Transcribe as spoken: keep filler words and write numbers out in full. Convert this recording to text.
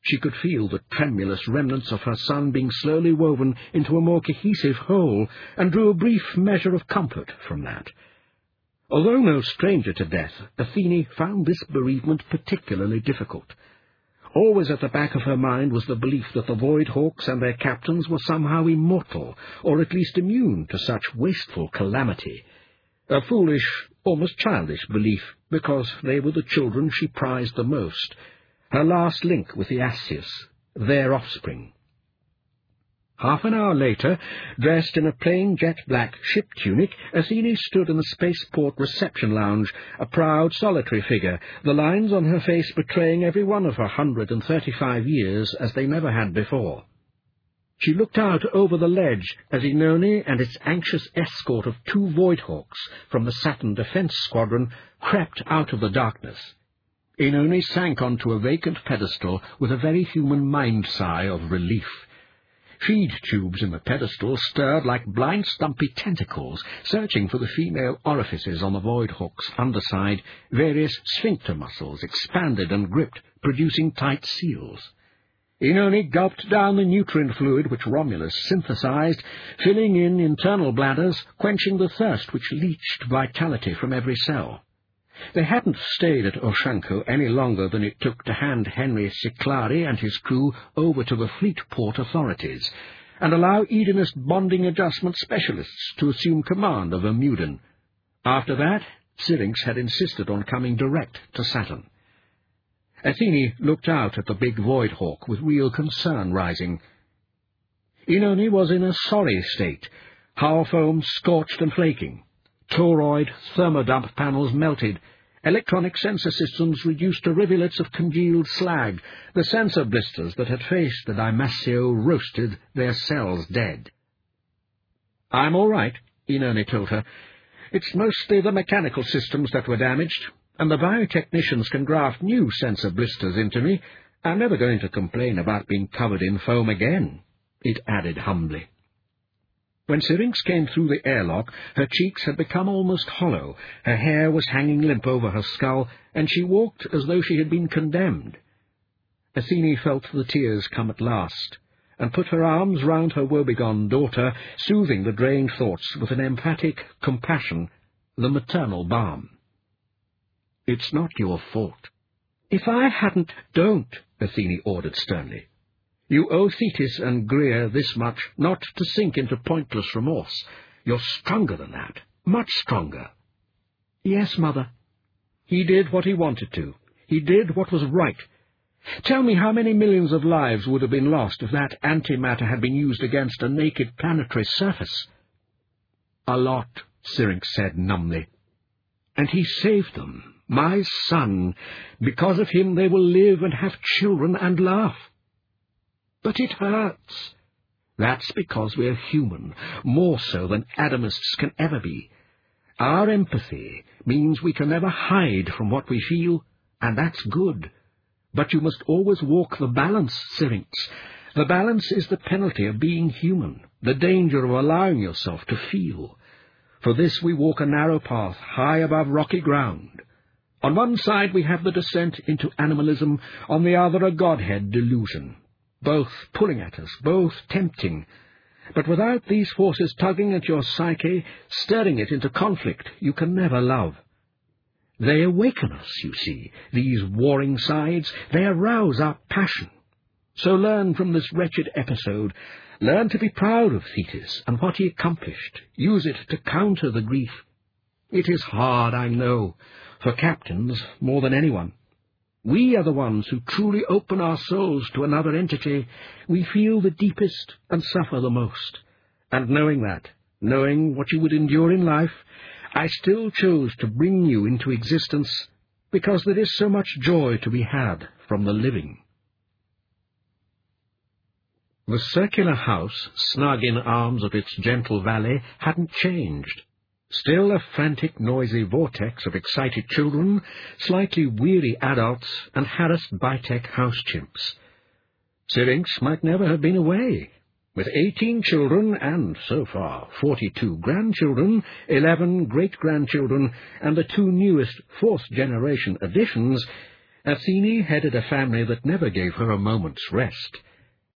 She could feel the tremulous remnants of her son being slowly woven into a more cohesive whole, and drew a brief measure of comfort from that. Although no stranger to death, Athene found this bereavement particularly difficult. Always at the back of her mind was the belief that the Voidhawks and their captains were somehow immortal, or at least immune to such wasteful calamity. A foolish, almost childish belief, because they were the children she prized the most, her last link with the Ascius, their offspring. Half an hour later, dressed in a plain jet-black ship tunic, Athene stood in the spaceport reception lounge, a proud, solitary figure, the lines on her face betraying every one of her hundred and thirty-five years as they never had before. She looked out over the ledge as Oenone and its anxious escort of two Voidhawks from the Saturn Defense Squadron crept out of the darkness. Oenone sank onto a vacant pedestal with a very human mind-sigh of relief. Feed tubes in the pedestal stirred like blind stumpy tentacles, searching for the female orifices on the Voidhawk's underside. Various sphincter muscles expanded and gripped, producing tight seals. Oenone gulped down the nutrient fluid which Romulus synthesized, filling in internal bladders, quenching the thirst which leached vitality from every cell. They hadn't stayed at Oshanko any longer than it took to hand Henry Ciclari and his crew over to the fleet port authorities, and allow Edinist bonding adjustment specialists to assume command of Amuden. After that, Syrinx had insisted on coming direct to Saturn. Athene looked out at the big Voidhawk with real concern rising. Oenone was in a sorry state, hull foam scorched and flaking. Toroid thermodump panels melted, electronic sensor systems reduced to rivulets of congealed slag, the sensor blisters that had faced the Dimasio roasted, their cells dead. "I'm all right," Oenone told her. "It's mostly the mechanical systems that were damaged, and the biotechnicians can graft new sensor blisters into me. I'm never going to complain about being covered in foam again," it added humbly. When Syrinx came through the airlock, her cheeks had become almost hollow, her hair was hanging limp over her skull, and she walked as though she had been condemned. Athene felt the tears come at last, and put her arms round her woebegone daughter, soothing the drained thoughts with an emphatic compassion, the maternal balm. "It's not your fault." "If I hadn't—" "Don't," Athene ordered sternly. "You owe Thetis and Greer this much, not to sink into pointless remorse. You're stronger than that, much stronger." "Yes, Mother." "He did what he wanted to. He did what was right. Tell me how many millions of lives would have been lost if that antimatter had been used against a naked planetary surface?" "A lot," Syrinx said numbly. "And he saved them, my son. Because of him they will live and have children and laugh." "But it hurts." "That's because we're human, more so than Adamists can ever be. Our empathy means we can never hide from what we feel, and that's good. But you must always walk the balance, Syrinx. The balance is the penalty of being human, the danger of allowing yourself to feel. For this we walk a narrow path high above rocky ground. On one side we have the descent into animalism, on the other a godhead delusion. Both pulling at us, both tempting. But without these forces tugging at your psyche, stirring it into conflict, you can never love. They awaken us, you see, these warring sides. They arouse our passion. So learn from this wretched episode. Learn to be proud of Thetis and what he accomplished. Use it to counter the grief. It is hard, I know, for captains more than anyone. We are the ones who truly open our souls to another entity. We feel the deepest and suffer the most. And knowing that, knowing what you would endure in life, I still chose to bring you into existence, because there is so much joy to be had from the living." The circular house, snug in arms of its gentle valley, hadn't changed. Still a frantic, noisy vortex of excited children, slightly weary adults, and harassed Bitech house chimps. Syrinx might never have been away. With eighteen children, and, so far, forty-two grandchildren, eleven great-grandchildren, and the two newest fourth-generation additions, Athene headed a family that never gave her a moment's rest.